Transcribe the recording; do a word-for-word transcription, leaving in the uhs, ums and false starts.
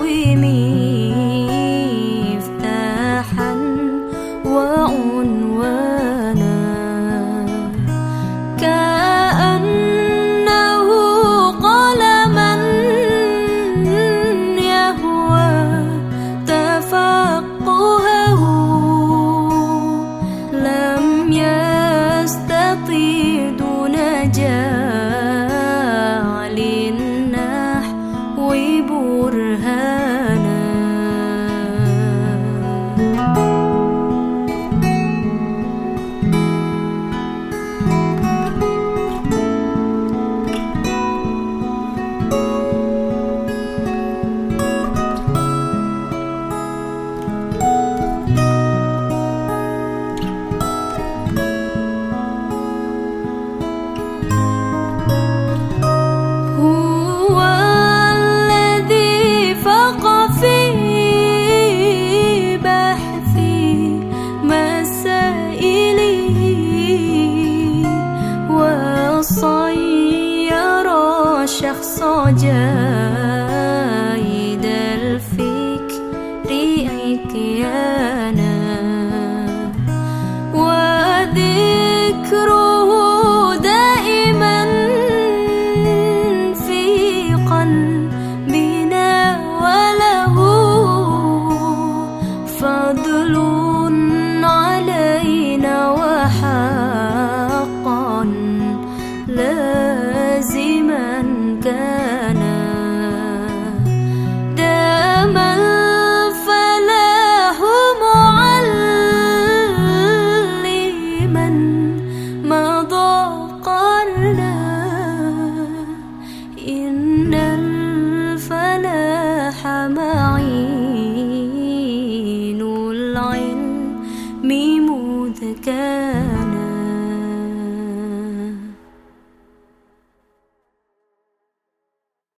مفتاحا وعنوانا، كأنه قلما يهوى تفقهه، لم يستطيع دون جعل النحو برهانا. صير شخص جيد الفكر عتيانا، وذكره دائما في قلبنا، وله فضل علينا وحقا لازما كان. دام الفلاح معلما مضى قرنا، إن الفلاح معين العلم مذ كان.